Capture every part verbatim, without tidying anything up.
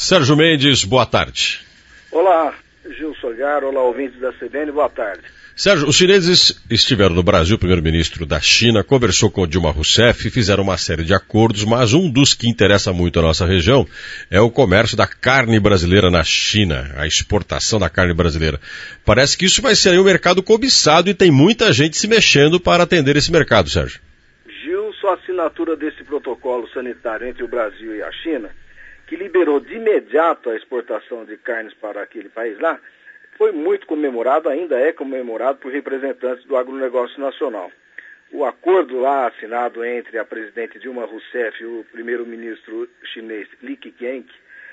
Sérgio Mendes, boa tarde. Olá, Gil Solgar, olá, ouvintes da C B N, boa tarde. Sérgio, os chineses estiveram no Brasil, o primeiro-ministro da China conversou com Dilma Rousseff e fizeram uma série de acordos, mas um dos que interessa muito a nossa região é o comércio da carne brasileira na China, a exportação da carne brasileira. Parece que isso vai ser aí um mercado cobiçado e tem muita gente se mexendo para atender esse mercado, Sérgio. Gil, só a assinatura desse protocolo sanitário entre o Brasil e a China, que liberou de imediato a exportação de carnes para aquele país lá, foi muito comemorado, ainda é comemorado por representantes do agronegócio nacional. O acordo lá assinado entre a presidente Dilma Rousseff e o primeiro-ministro chinês Li Keqiang,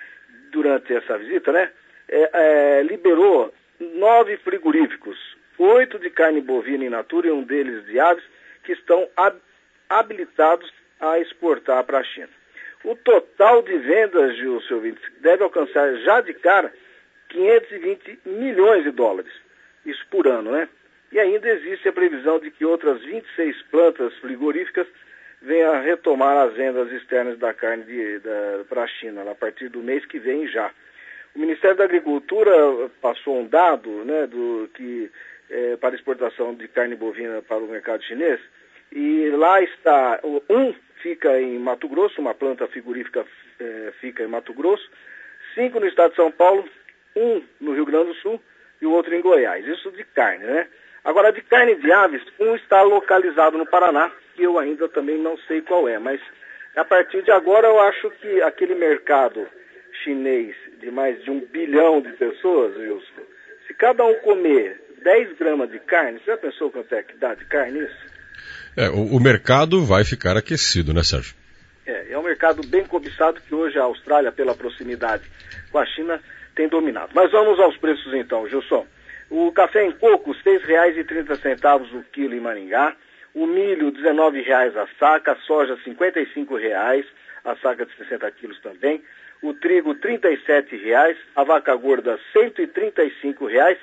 durante essa visita, né, é, é, liberou nove frigoríficos, oito de carne bovina in natura e um deles de aves, que estão hab- habilitados a exportar para a China. O total de vendas, Gil, seu ouvinte, deve alcançar já de cara quinhentos e vinte milhões de dólares, isso por ano, né? E ainda existe a previsão de que outras vinte e seis plantas frigoríficas venham a retomar as vendas externas da carne para a China, a partir do mês que vem já. O Ministério da Agricultura passou um dado, né, do, que, é, para exportação de carne bovina para o mercado chinês, e lá está, um fica em Mato Grosso, uma planta frigorífica é, fica em Mato Grosso, cinco no estado de São Paulo, um no Rio Grande do Sul e o outro em Goiás. Isso de carne, né? Agora, de carne de aves, um está localizado no Paraná, que eu ainda também não sei qual é, mas a partir de agora eu acho que aquele mercado chinês de mais de um bilhão de pessoas, Wilson, se cada um comer dez gramas de carne, você já pensou quanto é que dá de carne isso? É, o, o mercado vai ficar aquecido, né, Sérgio? É, é um mercado bem cobiçado que hoje a Austrália, pela proximidade com a China, tem dominado. Mas vamos aos preços então, Gilson. O café em coco, seis reais e trinta centavos o quilo em Maringá. O milho, dezenove reais a saca. A soja, cinquenta e cinco reais, a saca de sessenta quilos também. O trigo, trinta e sete reais. A vaca gorda, cento e trinta e cinco reais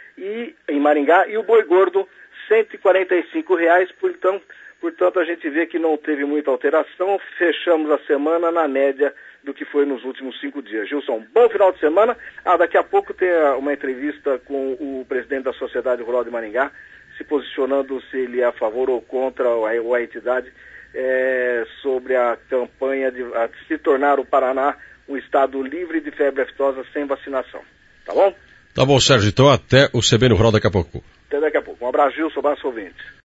e, em Maringá. E o boi gordo, cento e quarenta e cinco reais. Então, portanto, a gente vê que não teve muita alteração. Fechamos a semana na média do que foi nos últimos cinco dias. Gilson, bom final de semana. Ah, daqui a pouco tem uma entrevista com o presidente da Sociedade Rural de Maringá, se posicionando se ele é a favor ou contra a, a entidade é, sobre a campanha de a, se tornar o Paraná um estado livre de febre aftosa sem vacinação. Tá bom? Tá bom, Sérgio. Então até o C B N Rural daqui a pouco. Até daqui a pouco. Um abraço, Gilson, abraço ouvinte.